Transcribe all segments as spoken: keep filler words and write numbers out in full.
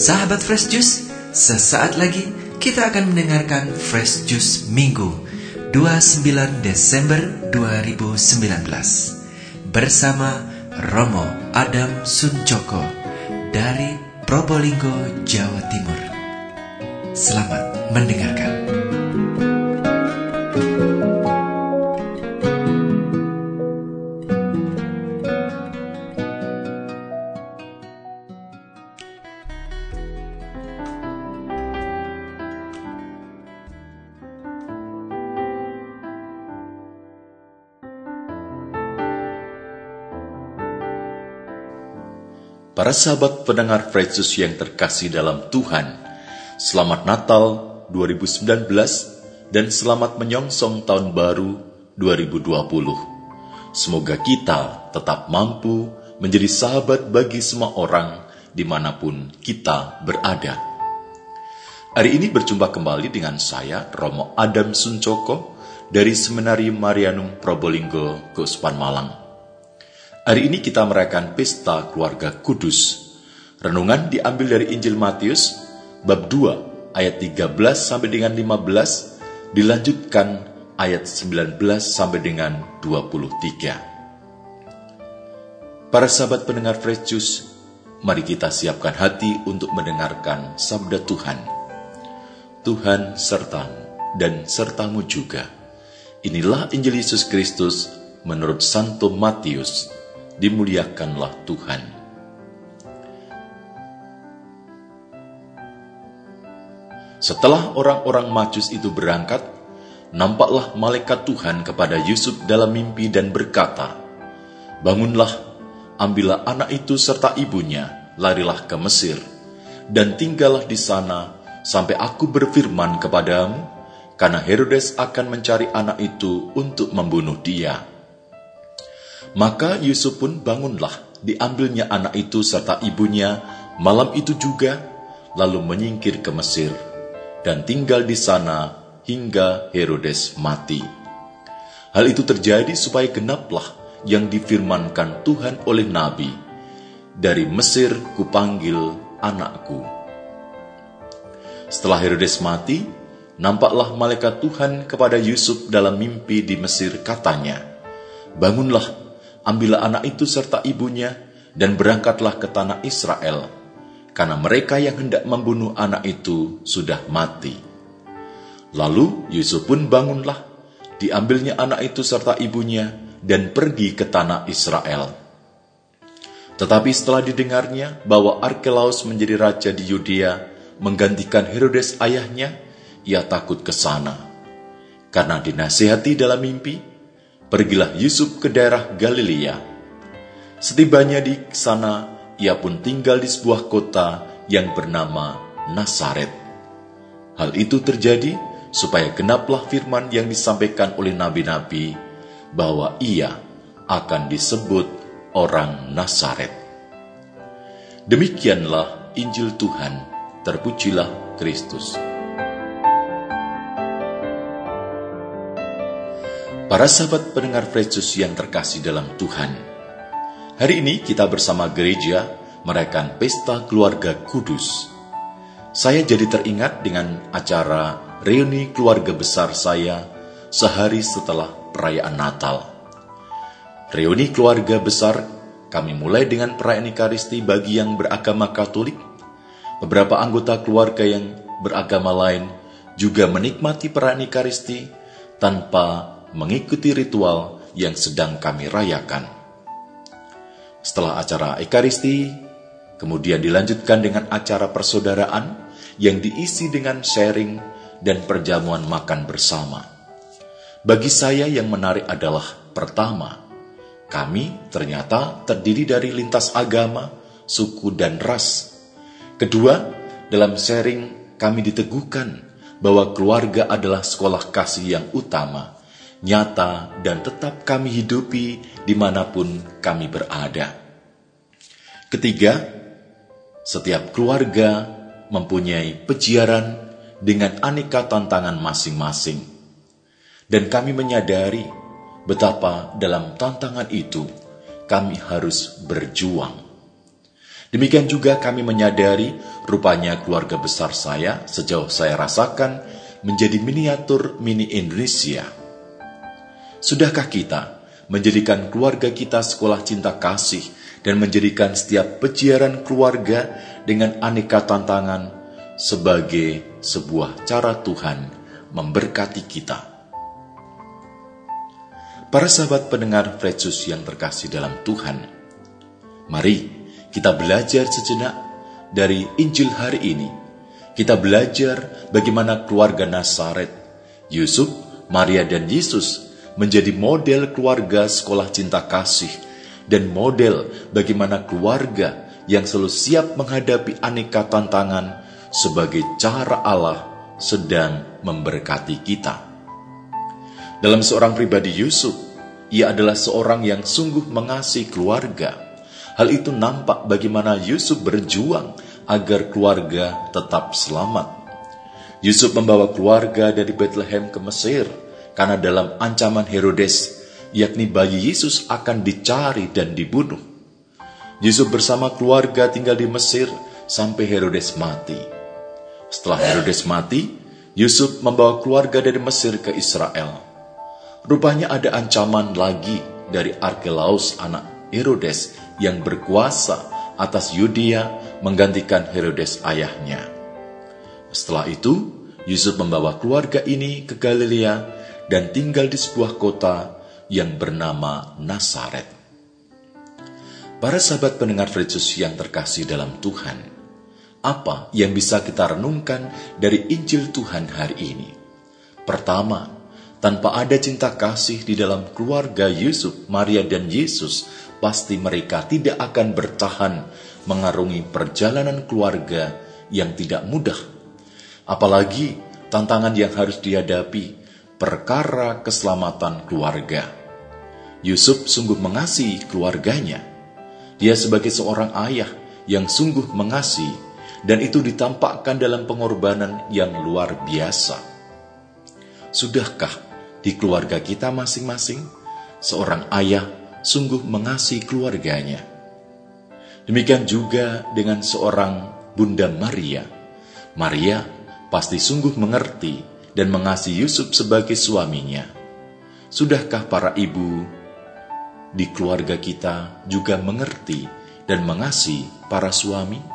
Sahabat Fresh Juice, sesaat lagi kita akan mendengarkan Fresh Juice Minggu dua puluh sembilan Desember dua ribu sembilan belas bersama Romo Adam Suncoko dari Probolinggo, Jawa Timur. Selamat mendengarkan. Para sahabat pendengar Fresh Juice yang terkasih dalam Tuhan, selamat Natal dua ribu sembilan belas dan selamat menyongsong tahun baru dua ribu dua puluh. Semoga kita tetap mampu menjadi sahabat bagi semua orang dimanapun kita berada. Hari ini berjumpa kembali dengan saya, Romo Adam Suncoko, dari Seminari Marianum Probolinggo, Keuskupan Malang. Hari ini kita merayakan Pesta Keluarga Kudus. Renungan diambil dari Injil Matius, bab dua, ayat tiga belas sampai dengan lima belas, dilanjutkan ayat sembilan belas sampai dengan dua puluh tiga. Para sahabat pendengar Fresh Juice, mari kita siapkan hati untuk mendengarkan sabda Tuhan. Tuhan sertamu dan sertamu juga. Inilah Injil Yesus Kristus menurut Santo Matius. Dimuliakanlah Tuhan. Setelah orang-orang Majus itu berangkat, nampaklah malaikat Tuhan kepada Yusuf dalam mimpi dan berkata, "Bangunlah, ambillah anak itu serta ibunya, larilah ke Mesir, dan tinggallah di sana sampai aku berfirman kepadamu, karena Herodes akan mencari anak itu untuk membunuh dia." Maka Yusuf pun bangunlah, diambilnya anak itu serta ibunya malam itu juga, lalu menyingkir ke Mesir, dan tinggal di sana hingga Herodes mati. Hal itu terjadi supaya genaplah yang difirmankan Tuhan oleh Nabi, "Dari Mesir kupanggil anakku." Setelah Herodes mati, nampaklah malaikat Tuhan kepada Yusuf dalam mimpi di Mesir, katanya, "Bangunlah, ambillah anak itu serta ibunya, dan berangkatlah ke tanah Israel, karena mereka yang hendak membunuh anak itu sudah mati." Lalu Yusuf pun bangunlah, diambilnya anak itu serta ibunya, dan pergi ke tanah Israel. Tetapi setelah didengarnya bahwa Arkelaus menjadi raja di Yudea, menggantikan Herodes ayahnya, ia takut ke sana. Karena dinasihati dalam mimpi, pergilah Yusuf ke daerah Galilea. Setibanya di sana, ia pun tinggal di sebuah kota yang bernama Nazaret. Hal itu terjadi supaya genaplah firman yang disampaikan oleh nabi-nabi, bahwa ia akan disebut orang Nazaret. Demikianlah Injil Tuhan, terpujilah Kristus. Para sahabat pendengar Fresh Juice yang terkasih dalam Tuhan, hari ini kita bersama gereja merayakan Pesta Keluarga Kudus. Saya jadi teringat dengan acara reuni keluarga besar saya sehari setelah perayaan Natal. Reuni keluarga besar kami mulai dengan perayaan Ekaristi bagi yang beragama Katolik. Beberapa anggota keluarga yang beragama lain juga menikmati perayaan Ekaristi tanpa mengikuti ritual yang sedang kami rayakan. Setelah acara Ekaristi, kemudian dilanjutkan dengan acara persaudaraan yang diisi dengan sharing dan perjamuan makan bersama. Bagi saya yang menarik adalah, pertama, kami ternyata terdiri dari lintas agama, suku, dan ras. Kedua, dalam sharing kami diteguhkan bahwa keluarga adalah sekolah kasih yang utama, nyata, dan tetap kami hidupi dimanapun kami berada. Ketiga, setiap keluarga mempunyai peziarah dengan aneka tantangan masing-masing. Dan kami menyadari betapa dalam tantangan itu kami harus berjuang. Demikian juga kami menyadari rupanya keluarga besar saya sejauh saya rasakan menjadi miniatur mini Indonesia. Sudahkah kita menjadikan keluarga kita sekolah cinta kasih dan menjadikan setiap peziarah keluarga dengan aneka tantangan sebagai sebuah cara Tuhan memberkati kita? Para sahabat pendengar Fresus yang terkasih dalam Tuhan, mari kita belajar sejenak dari Injil hari ini. Kita belajar bagaimana keluarga Nazaret, Yusuf, Maria, dan Yesus menjadi model keluarga sekolah cinta kasih dan model bagaimana keluarga yang selalu siap menghadapi aneka tantangan sebagai cara Allah sedang memberkati kita. Dalam seorang pribadi Yusuf, ia adalah seorang yang sungguh mengasihi keluarga. Hal itu nampak bagaimana Yusuf berjuang agar keluarga tetap selamat. Yusuf membawa keluarga dari Bethlehem ke Mesir karena dalam ancaman Herodes, yakni bayi Yesus akan dicari dan dibunuh. Yusuf bersama keluarga tinggal di Mesir sampai Herodes mati. Setelah Herodes mati, Yusuf membawa keluarga dari Mesir ke Israel. Rupanya ada ancaman lagi dari Arkelaus anak Herodes yang berkuasa atas Yudea menggantikan Herodes ayahnya. Setelah itu, Yusuf membawa keluarga ini ke Galilea dan tinggal di sebuah kota yang bernama Nazaret. Para sahabat pendengar Fresus yang terkasih dalam Tuhan, apa yang bisa kita renungkan dari Injil Tuhan hari ini? Pertama, tanpa ada cinta kasih di dalam keluarga Yusuf, Maria, dan Yesus, pasti mereka tidak akan bertahan mengarungi perjalanan keluarga yang tidak mudah. Apalagi tantangan yang harus dihadapi, perkara keselamatan keluarga. Yusuf sungguh mengasihi keluarganya. Dia sebagai seorang ayah yang sungguh mengasihi, dan itu ditampakkan dalam pengorbanan yang luar biasa. Sudahkah di keluarga kita masing-masing seorang ayah sungguh mengasihi keluarganya? Demikian juga dengan seorang Bunda Maria. Maria pasti sungguh mengerti dan mengasihi Yusuf sebagai suaminya. Sudahkah para ibu di keluarga kita juga mengerti dan mengasihi para suami?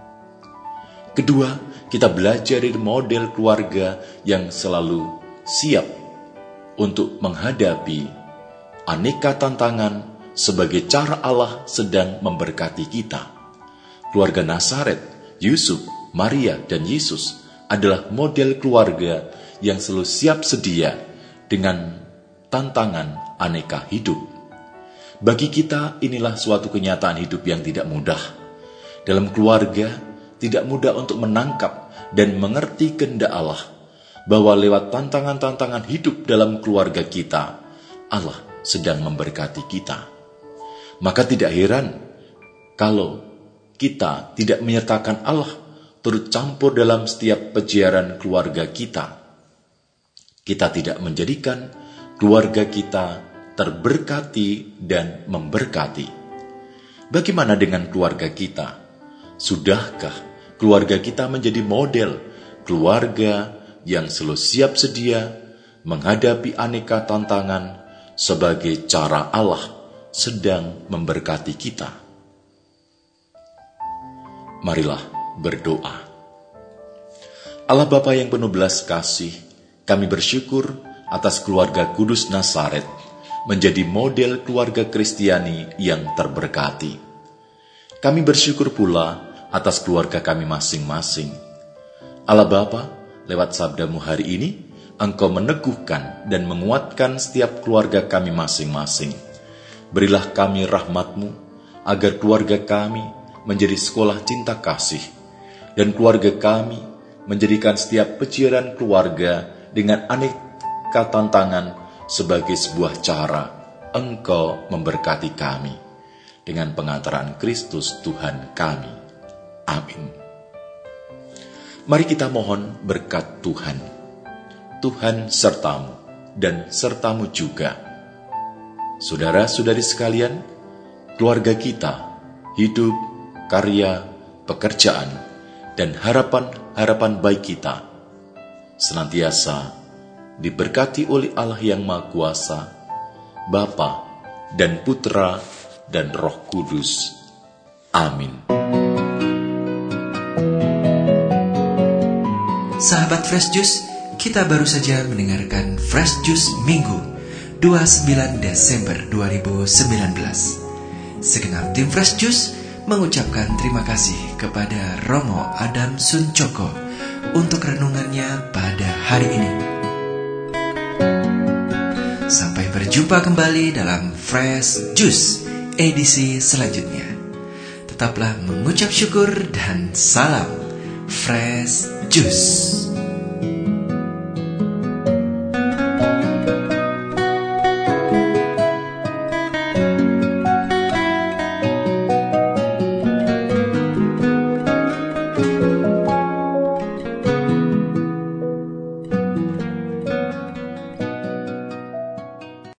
Kedua, kita belajar dari model keluarga yang selalu siap untuk menghadapi aneka tantangan sebagai cara Allah sedang memberkati kita. Keluarga Nazaret, Yusuf, Maria, dan Yesus adalah model keluarga yang selalu siap sedia dengan tantangan aneka hidup. Bagi kita, inilah suatu kenyataan hidup yang tidak mudah. Dalam keluarga, tidak mudah untuk menangkap dan mengerti kehendak Allah, bahwa lewat tantangan-tantangan hidup dalam keluarga kita, Allah sedang memberkati kita. Maka tidak heran kalau kita tidak menyertakan Allah turut campur dalam setiap peziarah keluarga kita. Kita tidak menjadikan keluarga kita terberkati dan memberkati. Bagaimana dengan keluarga kita? Sudahkah keluarga kita menjadi model keluarga yang selalu siap sedia menghadapi aneka tantangan sebagai cara Allah sedang memberkati kita? Marilah berdoa. Allah Bapa yang penuh belas kasih, kami bersyukur atas keluarga kudus Nazaret menjadi model keluarga Kristiani yang terberkati. Kami bersyukur pula atas keluarga kami masing-masing. Allah Bapa, lewat sabda-Mu hari ini, Engkau meneguhkan dan menguatkan setiap keluarga kami masing-masing. Berilah kami rahmat-Mu, agar keluarga kami menjadi sekolah cinta kasih, dan keluarga kami menjadikan setiap peziarah keluarga dengan aneka tantangan sebagai sebuah cara Engkau memberkati kami. Dengan pengantaran Kristus Tuhan kami. Amin. Mari kita mohon berkat Tuhan. Tuhan sertamu dan sertamu juga. Saudara-saudari sekalian, keluarga kita hidup karya, pekerjaan, dan harapan-harapan baik kita senantiasa diberkati oleh Allah yang Maha Kuasa, Bapa dan Putra dan Roh Kudus. Amin. Sahabat Fresh Juice, kita baru saja mendengarkan Fresh Juice Minggu dua puluh sembilan Desember dua ribu sembilan belas. Segenap tim Fresh Juice mengucapkan terima kasih kepada Romo Adam Suncoko untuk renungannya pada hari ini. Sampai berjumpa kembali dalam Fresh Juice edisi selanjutnya. Tetaplah mengucap syukur dan salam Fresh Juice.